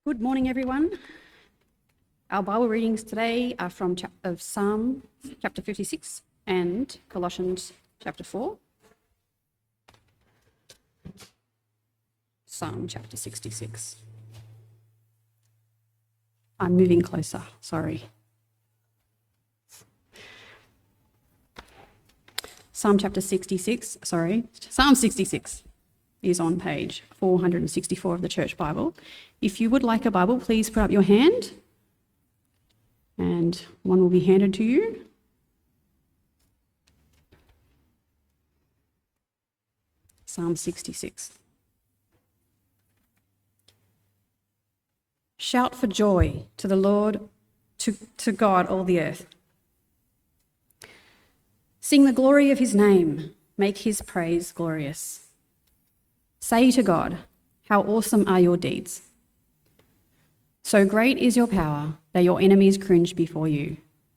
Good morning, everyone. Our Bible readings today are from Psalm chapter 56 and Colossians chapter 4. Psalm chapter 66. I'm moving closer, sorry. Psalm 66 is on page 464 of the Church Bible. If you would like a Bible, please put up your hand and one will be handed to you. Psalm 66. Shout for joy to the Lord, to God, all the earth. Sing the glory of his name, make his praise glorious. Say to God, how awesome are your deeds. So great is your power that your enemies cringe before you.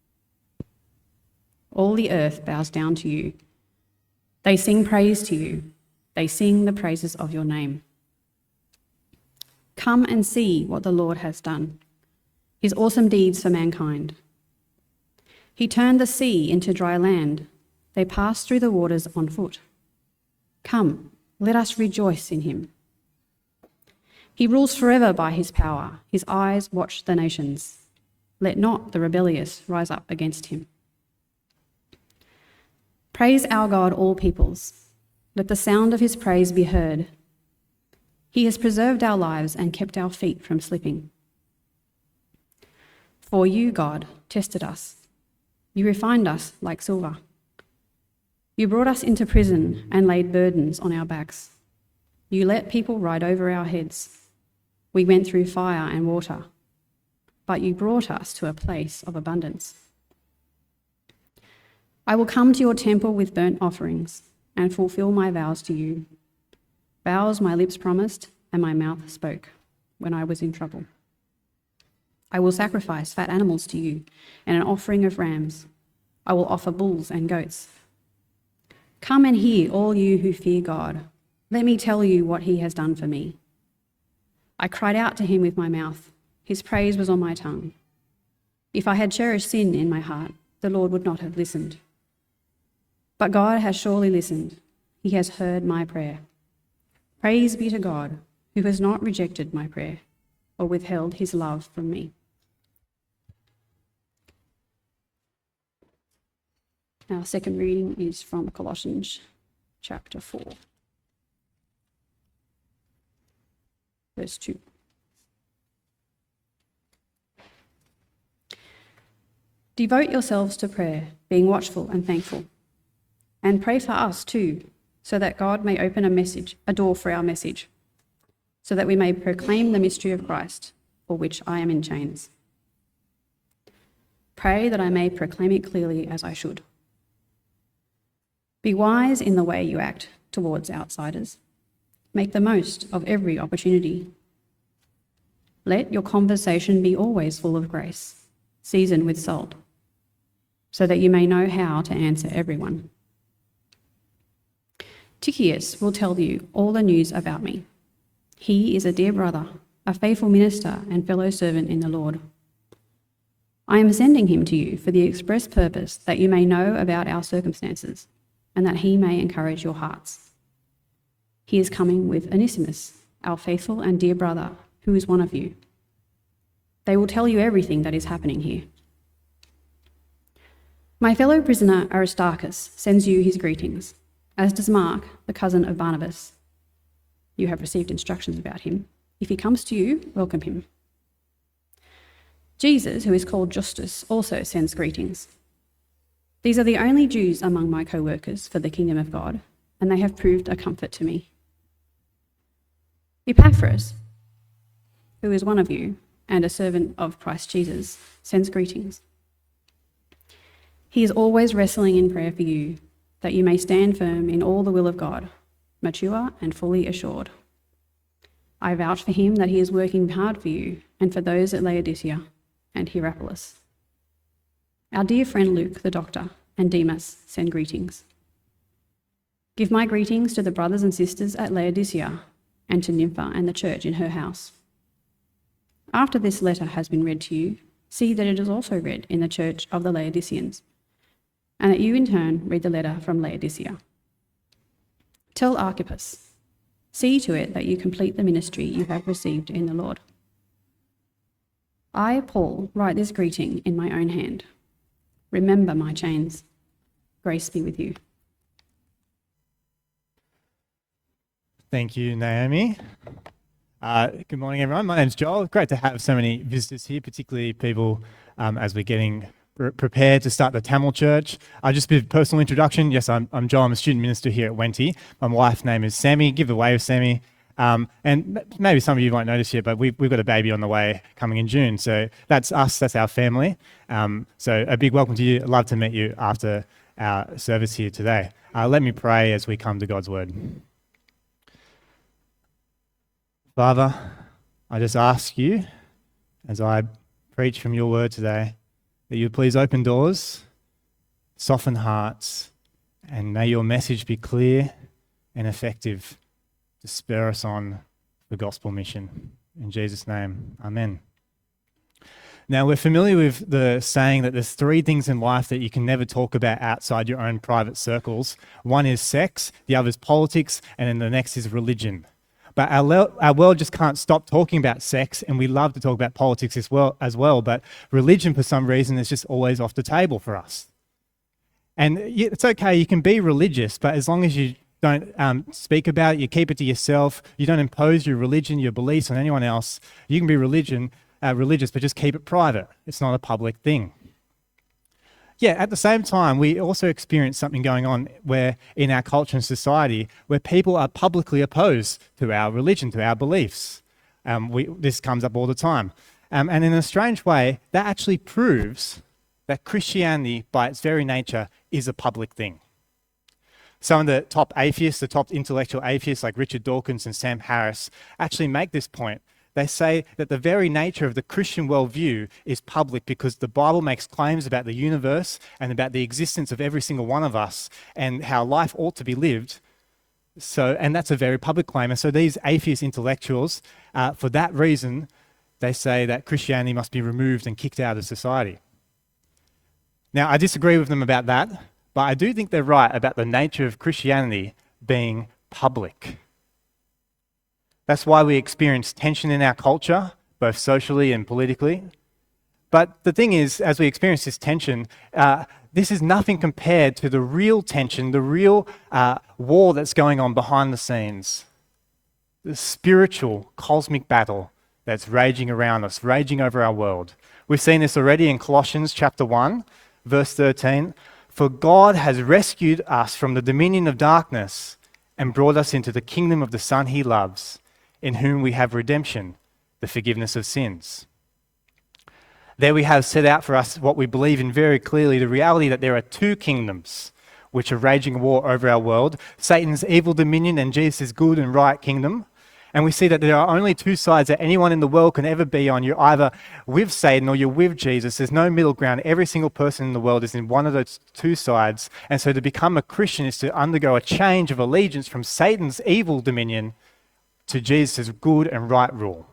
All the earth bows down to you. They sing praise to you. They sing the praises of your name. Come and see what the Lord has done, his awesome deeds for mankind. He turned the sea into dry land. They passed through the waters on foot. Come, let us rejoice in him. He rules forever by his power. His eyes watch the nations. Let not the rebellious rise up against him. Praise our God, all peoples. Let the sound of his praise be heard. He has preserved our lives and kept our feet from slipping. For you, God, tested us. You refined us like silver. You brought us into prison and laid burdens on our backs. You let people ride over our heads. We went through fire and water, but you brought us to a place of abundance. I will come to your temple with burnt offerings and fulfill my vows to you, vows my lips promised and my mouth spoke when I was in trouble. I will sacrifice fat animals to you and an offering of rams. I will offer bulls and goats. Come and hear, all you who fear God. Let me tell you what he has done for me. I cried out to him with my mouth. His praise was on my tongue. If I had cherished sin in my heart, the Lord would not have listened. But God has surely listened. He has heard my prayer. Praise be to God, who has not rejected my prayer or withheld his love from me. Our second reading is from Colossians chapter 4, verse 2. Devote yourselves to prayer, being watchful and thankful. And pray for us too, so that God may open a door for our message, so that we may proclaim the mystery of Christ, for which I am in chains. Pray that I may proclaim it clearly as I should. Be wise in the way you act towards outsiders. Make the most of every opportunity. Let your conversation be always full of grace, seasoned with salt, so that you may know how to answer everyone. Tychicus will tell you all the news about me. He is a dear brother, a faithful minister and fellow servant in the Lord. I am sending him to you for the express purpose that you may know about our circumstances and that he may encourage your hearts. He is coming with Onesimus, our faithful and dear brother, who is one of you. They will tell you everything that is happening here. My fellow prisoner Aristarchus sends you his greetings, as does Mark, the cousin of Barnabas. You have received instructions about him. If he comes to you, welcome him. Jesus, who is called Justus, also sends greetings. These are the only Jews among my co-workers for the kingdom of God, and they have proved a comfort to me. Epaphras, who is one of you and a servant of Christ Jesus, sends greetings. He is always wrestling in prayer for you, that you may stand firm in all the will of God, mature and fully assured. I vouch for him that he is working hard for you and for those at Laodicea and Hierapolis. Our dear friend Luke, the doctor, and Demas send greetings. Give my greetings to the brothers and sisters at Laodicea and to Nympha and the church in her house. After this letter has been read to you, see that it is also read in the church of the Laodiceans, and that you in turn read the letter from Laodicea. Tell Archippus, see to it that you complete the ministry you have received in the Lord. I, Paul, write this greeting in my own hand. Remember my chains. Grace be with you. Thank you, Naomi. Good morning, everyone. My name's Joel. Great to have so many visitors here, particularly people as we're getting prepared to start the Tamil Church. Just a bit of personal introduction. Yes, I'm Joel. I'm a student minister here at Wenty. My wife's name is Sammy. Give a wave, Sammy. And maybe some of you won't notice yet, but we've got a baby on the way coming in June. So that's us, that's our family. So a big welcome to you. I'd love to meet you after our service here today. Let me pray as we come to God's word. Father, I just ask you, as I preach from your word today, that you please open doors, soften hearts, and may your message be clear and effective to spur us on the gospel mission. In Jesus' name, amen. Now, we're familiar with the saying that there's three things in life that you can never talk about outside your own private circles. One is sex, the other is politics, and then the next is religion. But our world just can't stop talking about sex, and we love to talk about politics as well. But religion, for some reason, is just always off the table for us. And it's okay, you can be religious, but as long as you don't speak about it, you keep it to yourself, you don't impose your religion, your beliefs on anyone else, you can be religious, but just keep it private. It's not a public thing. Yeah, at the same time, we also experience something going on where in our culture and society where people are publicly opposed to our religion, to our beliefs. This comes up all the time. And in a strange way, that actually proves that Christianity, by its very nature, is a public thing. Some of the top atheists, the top intellectual atheists like Richard Dawkins and Sam Harris actually make this point. They say that the very nature of the Christian worldview is public because the Bible makes claims about the universe and about the existence of every single one of us and how life ought to be lived. And that's a very public claim. And so these atheist intellectuals, for that reason, they say that Christianity must be removed and kicked out of society. Now, I disagree with them about that, but I do think they're right about the nature of Christianity being public. That's why we experience tension in our culture, both socially and politically. But the thing is, as we experience this tension, this is nothing compared to the real tension, the real war that's going on behind the scenes. The spiritual, cosmic battle that's raging around us, raging over our world. We've seen this already in Colossians chapter 1, verse 13. For God has rescued us from the dominion of darkness and brought us into the kingdom of the Son he loves, in whom we have redemption, the forgiveness of sins. There we have set out for us what we believe in very clearly, the reality that there are two kingdoms which are raging war over our world, Satan's evil dominion and Jesus' good and right kingdom. And we see that there are only two sides that anyone in the world can ever be on. You're either with Satan or you're with Jesus. There's no middle ground. Every single person in the world is in one of those two sides. And so to become a Christian is to undergo a change of allegiance from Satan's evil dominion to Jesus' good and right rule.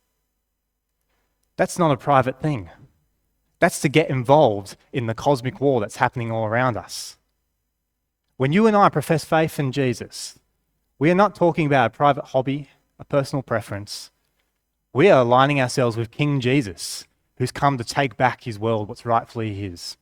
That's not a private thing. That's to get involved in the cosmic war that's happening all around us. When you and I profess faith in Jesus, we are not talking about a private hobby, a personal preference. We are aligning ourselves with King Jesus, who's come to take back his world, what's rightfully his.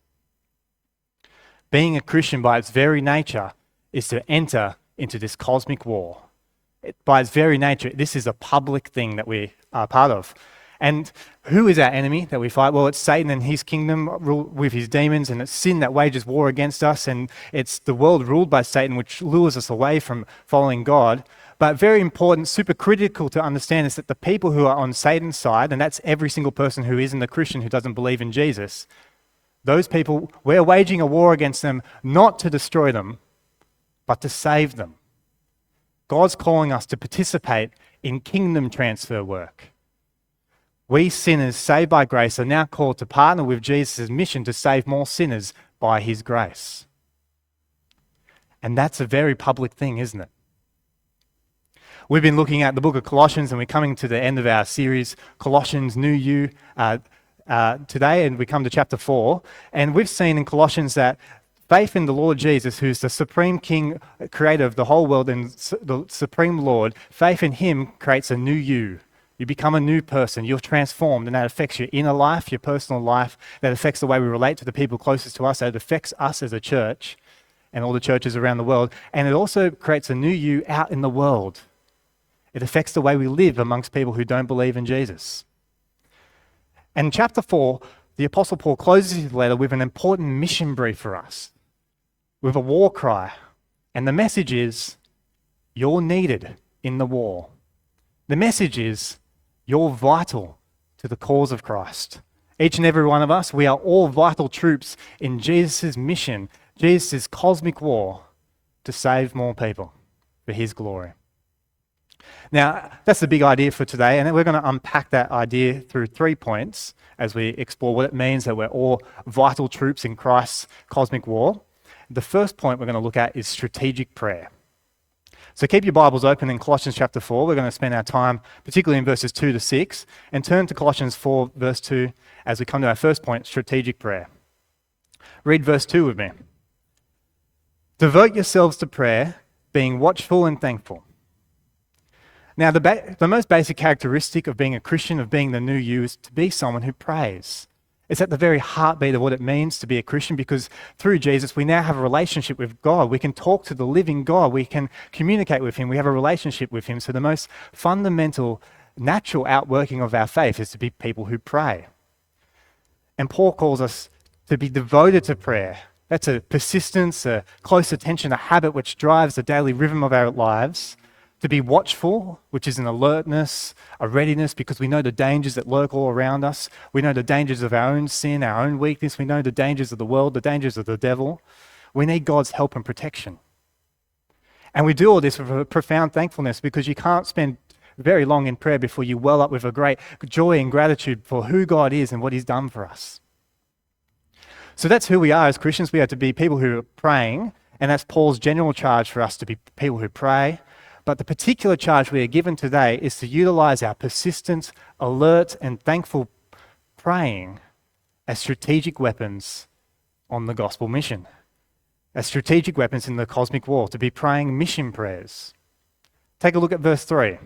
Being a Christian by its very nature is to enter into this cosmic war. By its very nature, this is a public thing that we are part of. And who is our enemy that we fight? Well, it's Satan and his kingdom with his demons, and it's sin that wages war against us, and it's the world ruled by Satan which lures us away from following God. But very important, super critical to understand is that the people who are on Satan's side, and that's every single person who isn't a Christian who doesn't believe in Jesus, those people, we're waging a war against them not to destroy them, but to save them. God's calling us to participate in kingdom transfer work. We sinners saved by grace are now called to partner with Jesus' mission to save more sinners by his grace. And that's a very public thing, isn't it? We've been looking at the book of Colossians, and we're coming to the end of our series, Colossians New You, today, and we come to chapter 4. And we've seen in Colossians that faith in the Lord Jesus, who's the supreme King, creator of the whole world and the supreme Lord, faith in him creates a new you. You become a new person. You're transformed, and that affects your inner life, your personal life. That affects the way we relate to the people closest to us. That affects us as a church and all the churches around the world. And it also creates a new you out in the world. It affects the way we live amongst people who don't believe in Jesus. And in chapter 4, the Apostle Paul closes his letter with an important mission brief for us, with a war cry. And the message is, you're needed in the war. The message is, you're vital to the cause of Christ. Each and every one of us, we are all vital troops in Jesus' mission, Jesus' cosmic war to save more people for his glory. Now, that's the big idea for today, and we're going to unpack that idea through 3 points as we explore what it means that we're all vital troops in Christ's cosmic war. The first point we're going to look at is strategic prayer. So keep your Bibles open in Colossians chapter 4. We're going to spend our time particularly in verses 2 to 6, and turn to Colossians 4 verse 2 as we come to our first point, strategic prayer. Read verse 2 with me. Devote yourselves to prayer, being watchful and thankful. Now, the most basic characteristic of being a Christian, of being the new you, is to be someone who prays. It's at the very heartbeat of what it means to be a Christian, because through Jesus, we now have a relationship with God. We can talk to the living God. We can communicate with him. We have a relationship with him. So the most fundamental, natural outworking of our faith is to be people who pray. And Paul calls us to be devoted to prayer. That's a persistence, a close attention, a habit which drives the daily rhythm of our lives. To be watchful, which is an alertness, a readiness, because we know the dangers that lurk all around us. We know the dangers of our own sin, our own weakness. We know the dangers of the world, the dangers of the devil. We need God's help and protection. And we do all this with a profound thankfulness, because you can't spend very long in prayer before you well up with a great joy and gratitude for who God is and what he's done for us. So that's who we are as Christians. We are to be people who are praying, and that's Paul's general charge for us, to be people who pray. But the particular charge we are given today is to utilize our persistent, alert, and thankful praying as strategic weapons on the gospel mission, as strategic weapons in the cosmic war, to be praying mission prayers. Take a look at verse 3.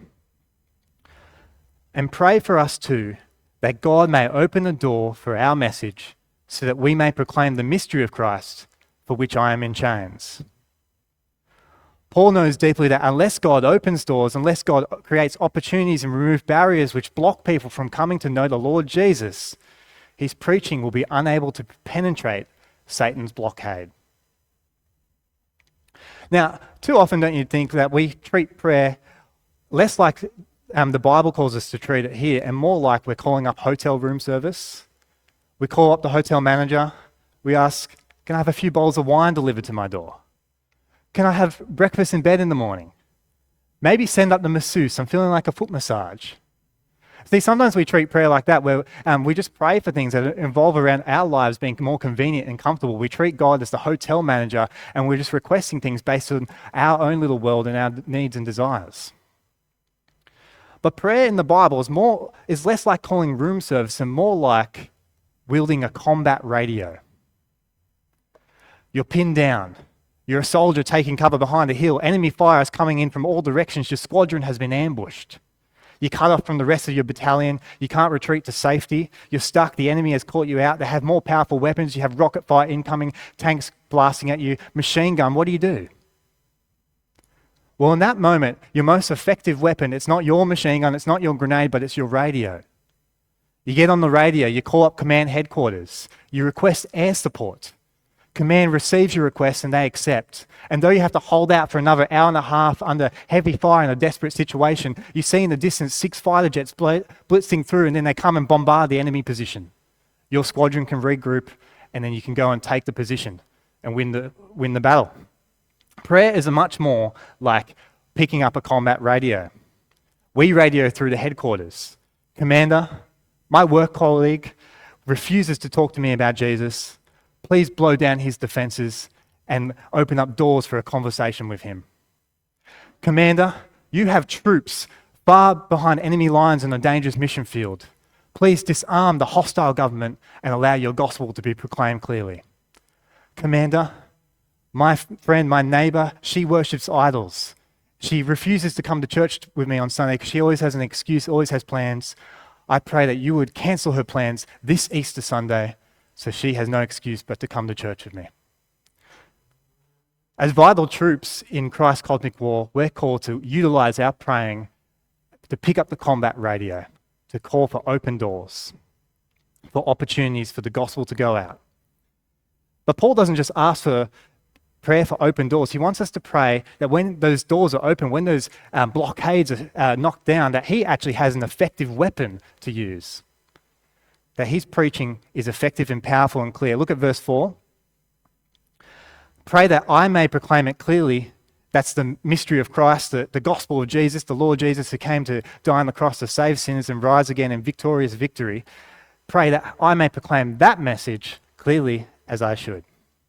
And pray for us too, that God may open the door for our message, so that we may proclaim the mystery of Christ, for which I am in chains. Paul knows deeply that unless God opens doors, unless God creates opportunities and removes barriers which block people from coming to know the Lord Jesus, his preaching will be unable to penetrate Satan's blockade. Now, too often don't you think that we treat prayer less like the Bible calls us to treat it here, and more like we're calling up hotel room service? We call up the hotel manager. We ask, can I have a few bowls of wine delivered to my door? Can I have breakfast in bed in the morning? Maybe send up the masseuse. I'm feeling like a foot massage. See, sometimes we treat prayer like that, where we just pray for things that involve around our lives being more convenient and comfortable. We treat God as the hotel manager, and we're just requesting things based on our own little world and our needs and desires. But prayer in the Bible is less like calling room service and more like wielding a combat radio. You're pinned down. You're a soldier taking cover behind a hill. Enemy fire is coming in from all directions. Your squadron has been ambushed. You're cut off from the rest of your battalion. You can't retreat to safety. You're stuck. The enemy has caught you out. They have more powerful weapons. You have rocket fire incoming, tanks blasting at you, machine gun. What do? Well, in that moment, your most effective weapon, it's not your machine gun, it's not your grenade, but it's your radio. You get on the radio, you call up command headquarters. You request air support. Command receives your request and they accept. And though you have to hold out for another hour and a half under heavy fire in a desperate situation, you see in the distance 6 fighter jets blitzing through, and then they come and bombard the enemy position. Your squadron can regroup, and then you can go and take the position and win the battle. Prayer is much more like picking up a combat radio. We radio through the headquarters. Commander, my work colleague refuses to talk to me about Jesus. Please blow down his defenses and open up doors for a conversation with him. Commander, You have troops far behind enemy lines in a dangerous mission field. Please disarm the hostile government and allow your gospel to be proclaimed clearly. Commander, my friend, my neighbor, she worships idols. She refuses to come to church with me on Sunday because she always has an excuse, always has plans. I pray that you would cancel her plans this Easter Sunday so she has no excuse but to come to church with me. As vital troops in Christ's cosmic war, we're called to utilize our praying to pick up the combat radio, to call for open doors, for opportunities for the gospel to go out. But Paul doesn't just ask for prayer for open doors. He wants us to pray that when those doors are open, when those blockades are knocked down, that he actually has an effective weapon to use. That his preaching is effective and powerful and clear. Look at verse 4. Pray that I may proclaim it clearly. That's the mystery of Christ, the gospel of Jesus, the Lord Jesus who came to die on the cross to save sinners and rise again in victorious victory. Pray that I may proclaim that message clearly as I should.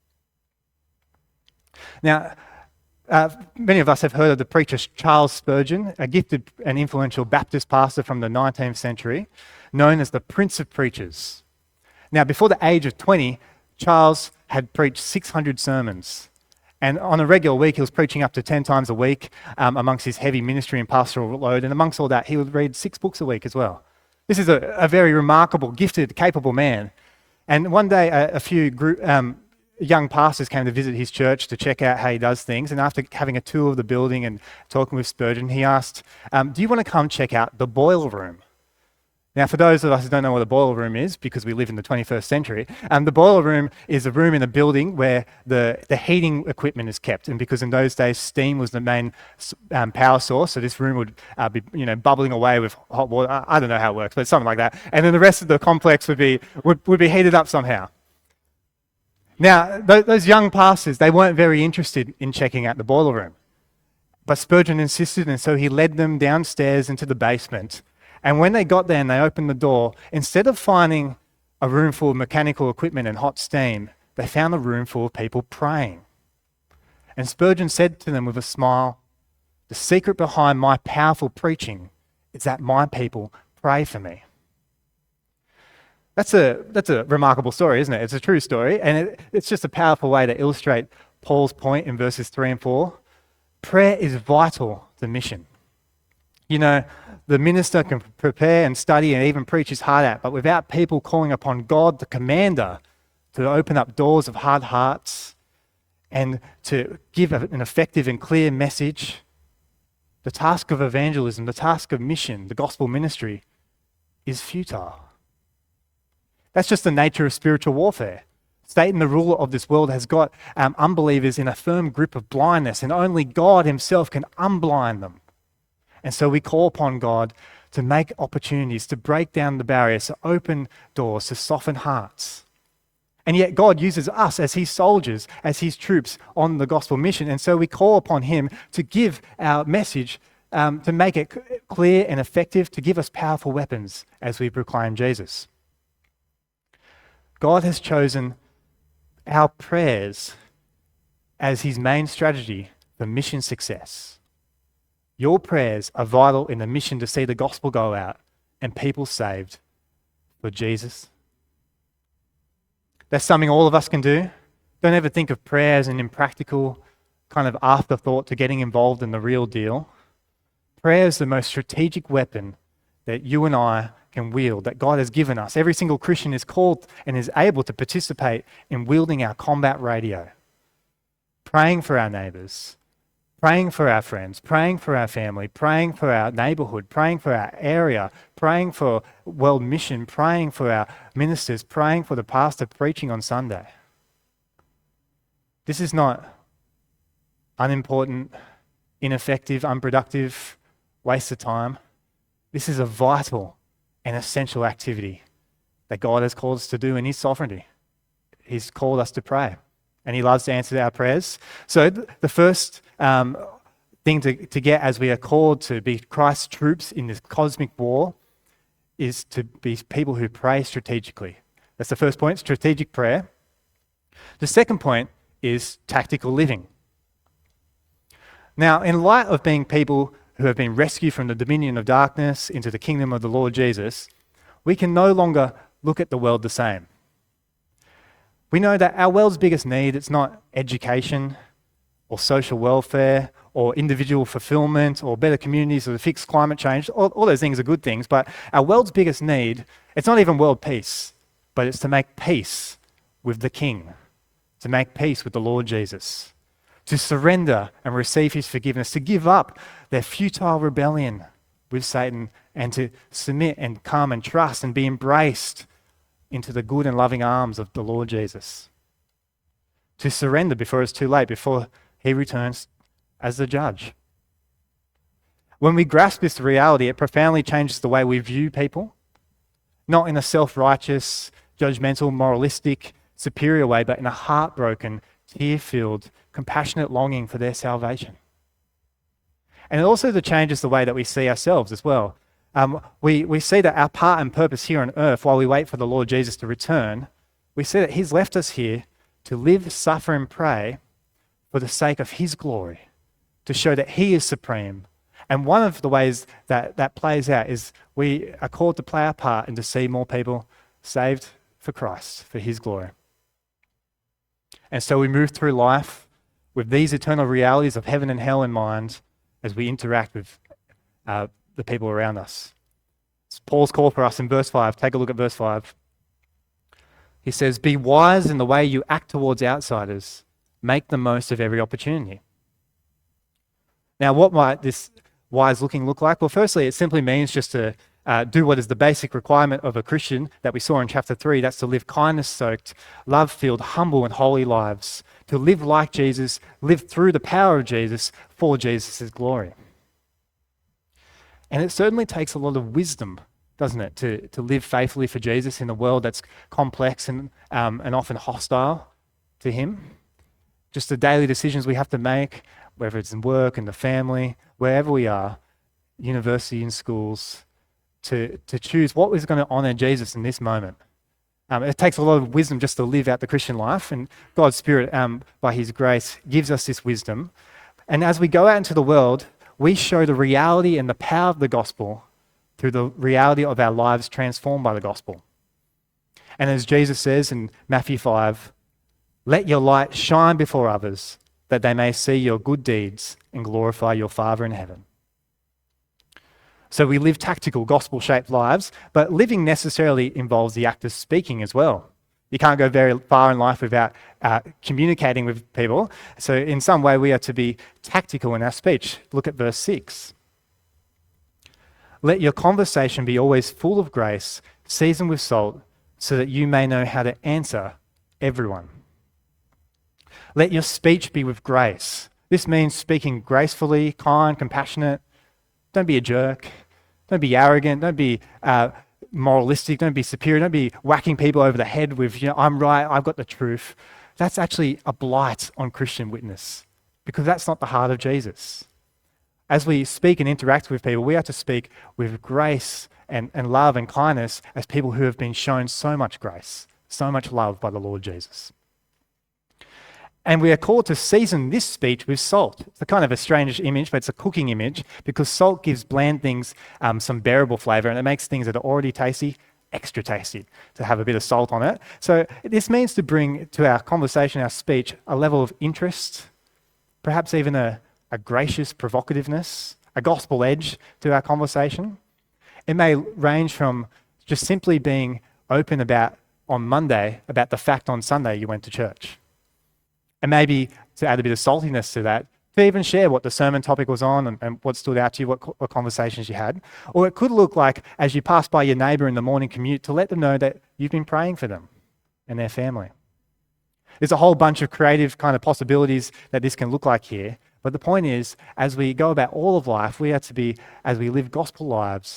Now, many of us have heard of the preacher Charles Spurgeon, a gifted and influential Baptist pastor from the 19th century, known as the Prince of Preachers. Now, before the age of 20, Charles had preached 600 sermons. And on a regular week, he was preaching up to 10 times a week amongst his heavy ministry and pastoral load. And amongst all that, he would read 6 books a week as well. This is a very remarkable, gifted, capable man. And one day, a few young pastors came to visit his church to check out how he does things. And after having a tour of the building and talking with Spurgeon, he asked, do you want to come check out the boiler room? Now, for those of us who don't know what a boiler room is, because we live in the 21st century, the boiler room is a room in a building where the heating equipment is kept. And because in those days, steam was the main power source, so this room would be bubbling away with hot water. I don't know how it works, but something like that. And then the rest of the complex would be heated up somehow. Now, those young pastors, they weren't very interested in checking out the boiler room. But Spurgeon insisted, and so he led them downstairs into the basement. And when they got there and they opened the door, instead of finding a room full of mechanical equipment and hot steam, they found a room full of people praying. And Spurgeon said to them with a smile, the secret behind my powerful preaching is that my people pray for me. That's a remarkable story, isn't it? It's a true story, and it's just a powerful way to illustrate Paul's point in verses 3 and 4. Prayer is vital to mission. The minister can prepare and study and even preach his heart out, but without people calling upon God, the commander, to open up doors of hard hearts and to give an effective and clear message, the task of evangelism, the task of mission, the gospel ministry, is futile. That's just the nature of spiritual warfare. Satan, the ruler of this world, has got unbelievers in a firm grip of blindness, and only God himself can unblind them. And so we call upon God to make opportunities, to break down the barriers, to open doors, to soften hearts. And yet God uses us as his soldiers, as his troops on the gospel mission. And so we call upon him to give our message, to make it clear and effective, to give us powerful weapons as we proclaim Jesus. God has chosen our prayers as his main strategy for mission success. Your prayers are vital in the mission to see the gospel go out and people saved for Jesus. That's something all of us can do. Don't ever think of prayer as an impractical kind of afterthought to getting involved in the real deal. Prayer is the most strategic weapon that you and I can wield, that God has given us. Every single Christian is called and is able to participate in wielding our combat radio, praying for our neighbours, praying for our friends, praying for our family, praying for our neighbourhood, praying for our area, praying for world mission, praying for our ministers, praying for the pastor preaching on Sunday. This is not unimportant, ineffective, unproductive, waste of time. This is a vital and essential activity that God has called us to do in his sovereignty. He's called us to pray, and he loves to answer our prayers. So the first thing to get as we are called to be Christ's troops in this cosmic war is to be people who pray strategically. That's the first point, strategic prayer. The second point is tactical living. Now, in light of being people who have been rescued from the dominion of darkness into the kingdom of the Lord Jesus, we can no longer look at the world the same. We know that our world's biggest need, it's not education or social welfare or individual fulfillment or better communities or to fix climate change. All those things are good things, but our world's biggest need, it's not even world peace, but it's to make peace with the King, to make peace with the Lord Jesus, to surrender and receive his forgiveness, to give up their futile rebellion with Satan and to submit and come and trust and be embraced into the good and loving arms of the Lord Jesus. To surrender before it's too late, before he returns as the judge. When we grasp this reality, it profoundly changes the way we view people, not in a self-righteous, judgmental, moralistic, superior way, but in a heartbroken, tear-filled, compassionate longing for their salvation. And it also changes the way that we see ourselves as well. We see that our part and purpose here on earth, while we wait for the Lord Jesus to return, we see that he's left us here to live, suffer, and pray for the sake of his glory, to show that he is supreme. And one of the ways that plays out is we are called to play our part and to see more people saved for Christ, for his glory. And so we move through life with these eternal realities of heaven and hell in mind as we interact with the people around us. It's Paul's call for us in verse 5. Take a look at verse 5. He says, "Be wise in the way you act towards outsiders. Make the most of every opportunity." Now, what might this wise looking look like? Well, firstly, it simply means just to do what is the basic requirement of a Christian that we saw in chapter 3. That's to live kindness-soaked, love-filled, humble and holy lives. To live like Jesus, live through the power of Jesus for Jesus' glory. And it certainly takes a lot of wisdom, doesn't it, to live faithfully for Jesus in a world that's complex and often hostile to him. Just the daily decisions we have to make, whether it's in work, in the family, wherever we are, university and schools, to choose what is going to honor Jesus in this moment. It takes a lot of wisdom just to live out the Christian life, and God's Spirit, by his grace, gives us this wisdom. And as we go out into the world, we show the reality and the power of the gospel through the reality of our lives transformed by the gospel. And as Jesus says in Matthew 5, "Let your light shine before others, that they may see your good deeds and glorify your Father in heaven." So we live tactical, gospel-shaped lives, but living necessarily involves the act of speaking as well. You can't go very far in life without communicating with people. So in some way, we are to be tactical in our speech. Look at verse 6. "Let your conversation be always full of grace, seasoned with salt, so that you may know how to answer everyone." Let your speech be with grace. This means speaking gracefully, kind, compassionate. Don't be a jerk. Don't be arrogant. Don't be moralistic. Don't be superior. Don't be whacking people over the head with, I'm right, I've got the truth. That's actually a blight on Christian witness, because that's not the heart of Jesus. As we speak and interact with people, we have to speak with grace and love and kindness as people who have been shown so much grace, so much love by the Lord Jesus. And we are called to season this speech with salt. It's a kind of a strange image, but it's a cooking image, because salt gives bland things some bearable flavor, and it makes things that are already tasty extra tasty to have a bit of salt on it. So this means to bring to our conversation, our speech, a level of interest, perhaps even a gracious provocativeness, a gospel edge to our conversation. It may range from just simply being open about, on Monday, about the fact on Sunday you went to church. And maybe to add a bit of saltiness to that, to even share what the sermon topic was on and what stood out to you, what conversations you had. Or it could look like, as you pass by your neighbour in the morning commute, to let them know that you've been praying for them and their family. There's a whole bunch of creative kind of possibilities that this can look like here. But the point is, as we go about all of life, we are to be, as we live gospel lives,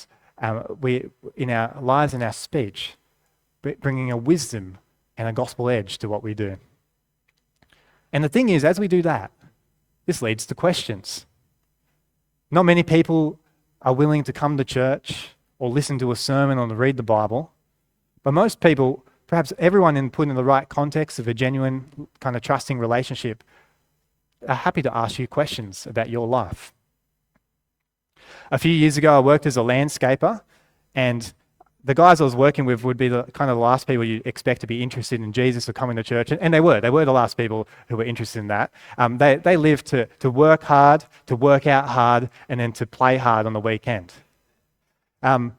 in our lives and our speech, bringing a wisdom and a gospel edge to what we do. And the thing is, as we do that, this leads to questions. Not many people are willing to come to church or listen to a sermon or to read the Bible. But most people, perhaps everyone put in the right context of a genuine kind of trusting relationship, are happy to ask you questions about your life. A few years ago, I worked as a landscaper, and the guys I was working with would be the kind of the last people you expect to be interested in Jesus or coming to church, and they were the last people who were interested in that. They lived to work hard, to work out hard, and then to play hard on the weekend. And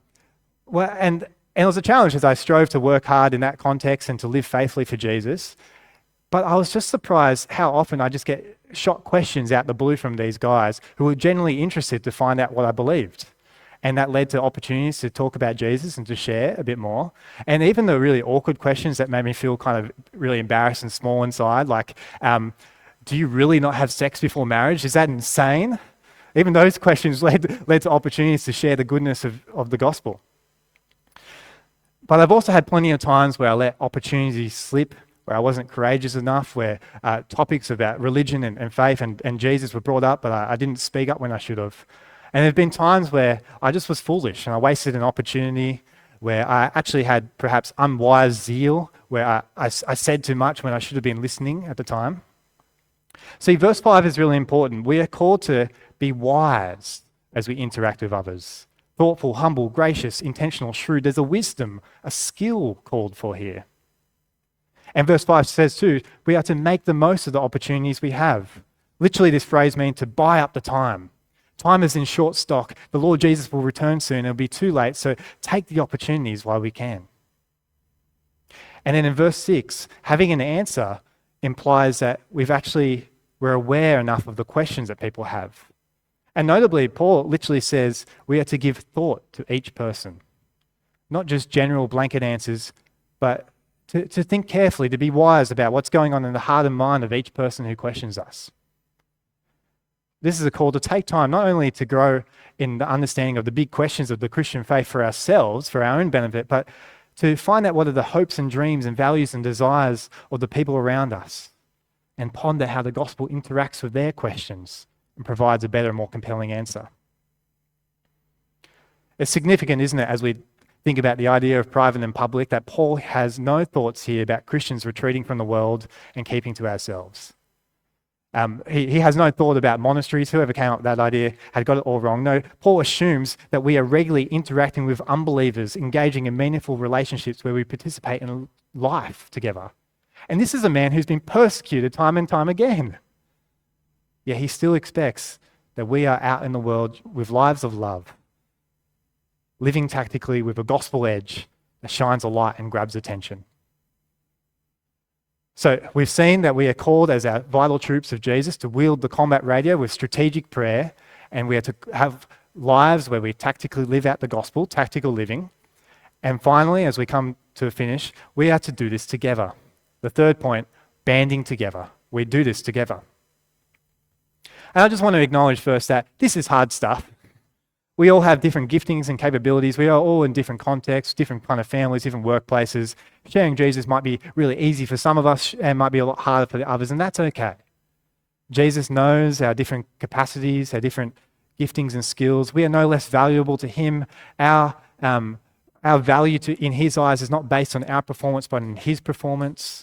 it was a challenge as I strove to work hard in that context and to live faithfully for Jesus. But I was just surprised how often I just get shot questions out the blue from these guys who were genuinely interested to find out what I believed. And that led to opportunities to talk about Jesus and to share a bit more. And even the really awkward questions that made me feel kind of really embarrassed and small inside, like, do you really not have sex before marriage? Is that insane? Even those questions led to opportunities to share the goodness of the gospel. But I've also had plenty of times where I let opportunities slip, where I wasn't courageous enough, where topics about religion and faith and Jesus were brought up, but I didn't speak up when I should have. And there have been times where I just was foolish and I wasted an opportunity, where I actually had perhaps unwise zeal, where I said too much when I should have been listening at the time. See, verse 5 is really important. We are called to be wise as we interact with others. Thoughtful, humble, gracious, intentional, shrewd. There's a wisdom, a skill called for here. And verse 5 says too, we are to make the most of the opportunities we have. Literally, this phrase means to buy up the time. Time is in short stock. The Lord Jesus will return soon. It'll be too late, so take the opportunities while we can. And then in verse 6, having an answer implies that we're aware enough of the questions that people have. And notably, Paul literally says we are to give thought to each person. Not just general blanket answers, but to think carefully, to be wise about what's going on in the heart and mind of each person who questions us. This is a call to take time not only to grow in the understanding of the big questions of the Christian faith for ourselves, for our own benefit, but to find out what are the hopes and dreams and values and desires of the people around us and ponder how the gospel interacts with their questions and provides a better, more compelling answer. It's significant, isn't it, as we think about the idea of private and public, that Paul has no thoughts here about Christians retreating from the world and keeping to ourselves. He has no thought about monasteries. Whoever came up with that idea had got it all wrong. No, Paul assumes that we are regularly interacting with unbelievers, engaging in meaningful relationships where we participate in life together. And this is a man who's been persecuted time and time again. Yet he still expects that we are out in the world with lives of love, living tactically with a gospel edge that shines a light and grabs attention. So we've seen that we are called as our vital troops of Jesus to wield the combat radio with strategic prayer, and we are to have lives where we tactically live out the gospel, tactical living. And finally, as we come to a finish, we are to do this together. The third point, banding together. We do this together. And I just want to acknowledge first that this is hard stuff. We all have different giftings and capabilities. We are all in different contexts, different kind of families, different workplaces. Sharing Jesus might be really easy for some of us and might be a lot harder for the others, and that's okay. Jesus knows our different capacities, our different giftings and skills. We are no less valuable to him. Our value in his eyes is not based on our performance, but in his performance.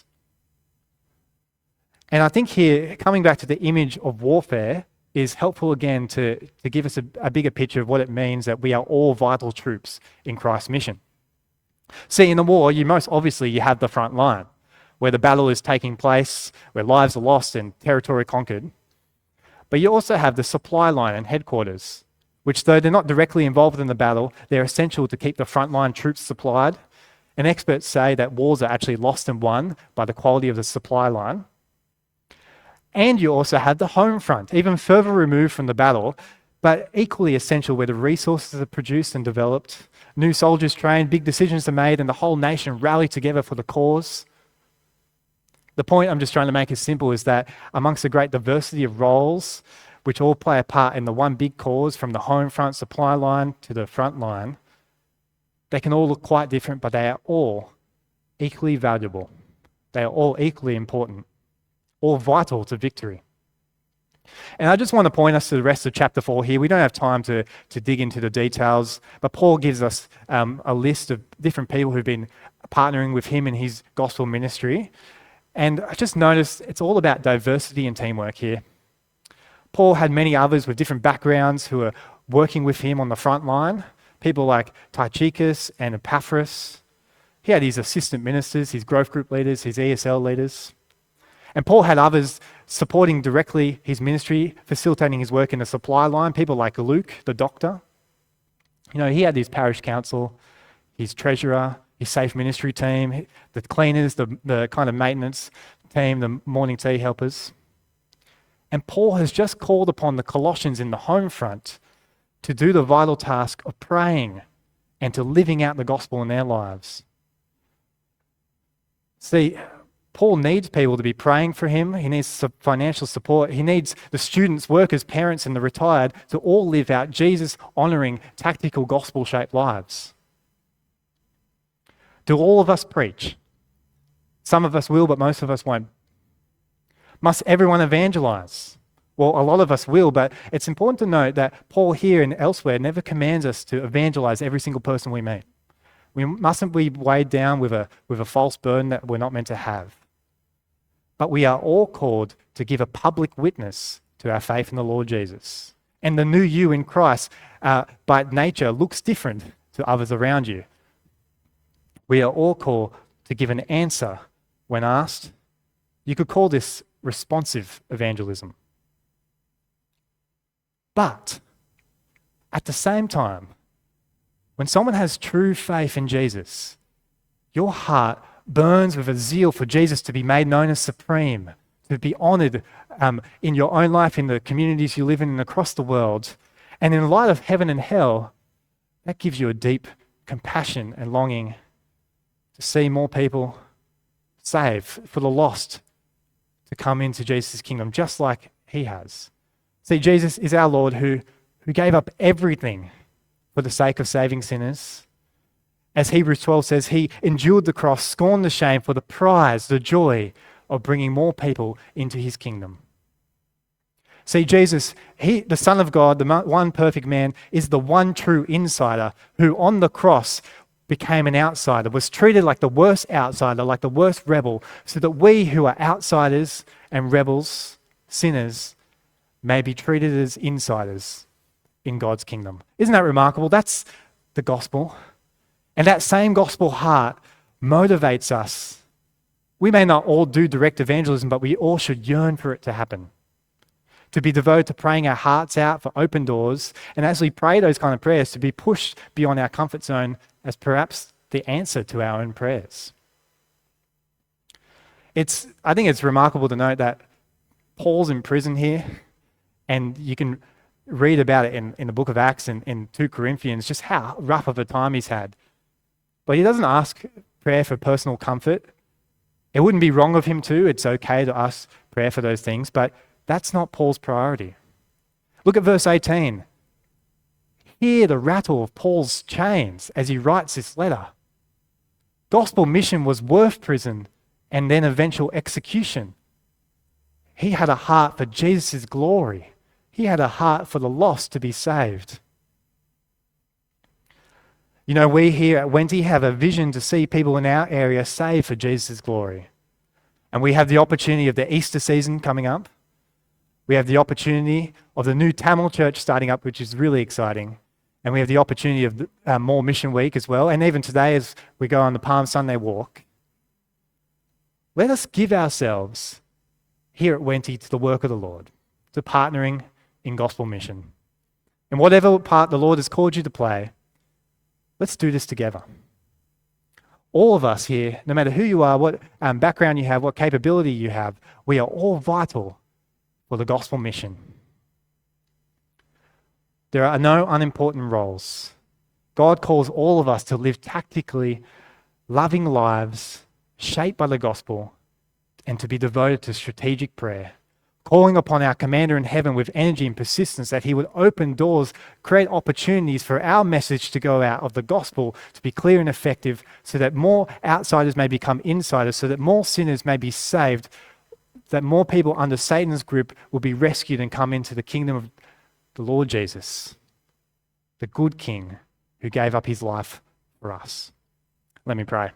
And I think here, coming back to the image of warfare, is helpful again to give us a bigger picture of what it means that we are all vital troops in Christ's mission. See, in the war, you have the front line, where the battle is taking place, where lives are lost and territory conquered. But you also have the supply line and headquarters, which, though they're not directly involved in the battle, they're essential to keep the frontline troops supplied. And experts say that wars are actually lost and won by the quality of the supply line. And you also have the home front, even further removed from the battle, but equally essential, where the resources are produced and developed, new soldiers trained, big decisions are made, and the whole nation rally together for the cause. The point I'm just trying to make is simple, is that amongst the great diversity of roles, which all play a part in the one big cause, from the home front supply line to the front line, they can all look quite different, but they are all equally valuable. They are all equally important, all vital to victory. And I just want to point us to the rest of chapter 4 here. We don't have time to dig into the details, but Paul gives us a list of different people who've been partnering with him in his gospel ministry. And I just noticed it's all about diversity and teamwork here. Paul had many others with different backgrounds who are working with him on the front line, people like Tychicus and Epaphras. He had his assistant ministers, his growth group leaders, his ESL leaders. And Paul had others supporting directly his ministry, facilitating his work in the supply line, people like Luke, the doctor. He had his parish council, his treasurer, his safe ministry team, the cleaners, the kind of maintenance team, the morning tea helpers. And Paul has just called upon the Colossians in the home front to do the vital task of praying and to living out the gospel in their lives. See, Paul needs people to be praying for him. He needs financial support. He needs the students, workers, parents, and the retired to all live out Jesus-honouring, tactical, gospel-shaped lives. Do all of us preach? Some of us will, but most of us won't. Must everyone evangelize? Well, a lot of us will, but it's important to note that Paul here and elsewhere never commands us to evangelize every single person we meet. We mustn't be weighed down with a false burden that we're not meant to have. But we are all called to give a public witness to our faith in the Lord Jesus. And the new you in Christ, by nature, looks different to others around you. We are all called to give an answer when asked. You could call this responsive evangelism. But at the same time, when someone has true faith in Jesus, your heart burns with a zeal for Jesus to be made known as supreme, to be honoured in your own life, in the communities you live in, and across the world. And in light of heaven and hell, that gives you a deep compassion and longing to see more people saved, for the lost to come into Jesus' kingdom, just like he has. See, Jesus is our Lord who gave up everything for the sake of saving sinners. As Hebrews 12 says, he endured the cross, scorned the shame for the prize, the joy of bringing more people into his kingdom. See, Jesus, the Son of God, the one perfect man, is the one true insider who on the cross became an outsider, was treated like the worst outsider, like the worst rebel, so that we who are outsiders and rebels, sinners, may be treated as insiders in God's kingdom. Isn't that remarkable? That's the gospel. And that same gospel heart motivates us. We may not all do direct evangelism, but we all should yearn for it to happen. To be devoted to praying our hearts out for open doors, and as we pray those kind of prayers, to be pushed beyond our comfort zone as perhaps the answer to our own prayers. I think it's remarkable to note that Paul's in prison here, and you can read about it in the book of Acts and in 2 Corinthians, just how rough of a time he's had. But he doesn't ask prayer for personal comfort. It wouldn't be wrong of him to. It's okay to ask prayer for those things, but that's not Paul's priority. Look at verse 18. Hear the rattle of Paul's chains as he writes this letter. Gospel mission was worth prison and then eventual execution. He had a heart for Jesus' glory. He had a heart for the lost to be saved. We here at Wenty have a vision to see people in our area saved for Jesus' glory. And we have the opportunity of the Easter season coming up. We have the opportunity of the new Tamil church starting up, which is really exciting. And we have the opportunity of more Mission Week as well. And even today, as we go on the Palm Sunday walk, let us give ourselves here at Wenty to the work of the Lord, to partnering in gospel mission. And whatever part the Lord has called you to play, let's do this together. All of us here, no matter who you are, what background you have, what capability you have, we are all vital for the gospel mission. There are no unimportant roles. God calls all of us to live tactically loving lives shaped by the gospel and to be devoted to strategic prayer, calling upon our commander in heaven with energy and persistence that he would open doors, create opportunities for our message to go out of the gospel to be clear and effective so that more outsiders may become insiders, so that more sinners may be saved, that more people under Satan's grip will be rescued and come into the kingdom of the Lord Jesus, the good King who gave up his life for us. Let me pray.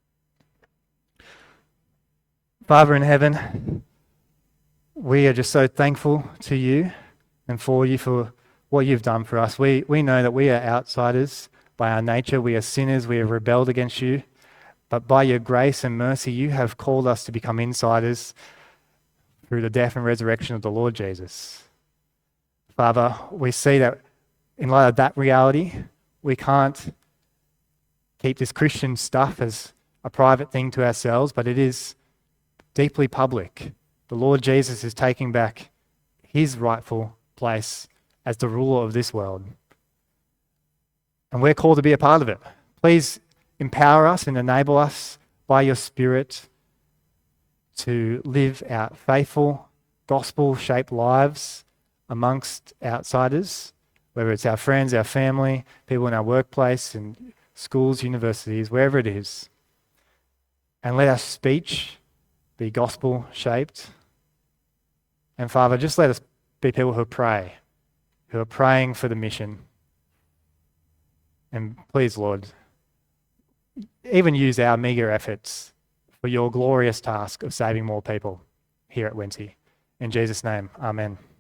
Father in heaven, we are just so thankful to you and for you for what you've done for us. We know that we are outsiders by our nature. We are sinners. We have rebelled against you. But by your grace and mercy, you have called us to become insiders through the death and resurrection of the Lord Jesus. Father, we see that in light of that reality, we can't keep this Christian stuff as a private thing to ourselves, but it is deeply public. The Lord Jesus is taking back his rightful place as the ruler of this world. And we're called to be a part of it. Please empower us and enable us by your Spirit to live out faithful, gospel-shaped lives amongst outsiders, whether it's our friends, our family, people in our workplace, and schools, universities, wherever it is. And let our speech be gospel-shaped. And Father, just let us be people who pray, who are praying for the mission. And please, Lord, even use our meagre efforts for your glorious task of saving more people here at Wenty. In Jesus' name, amen.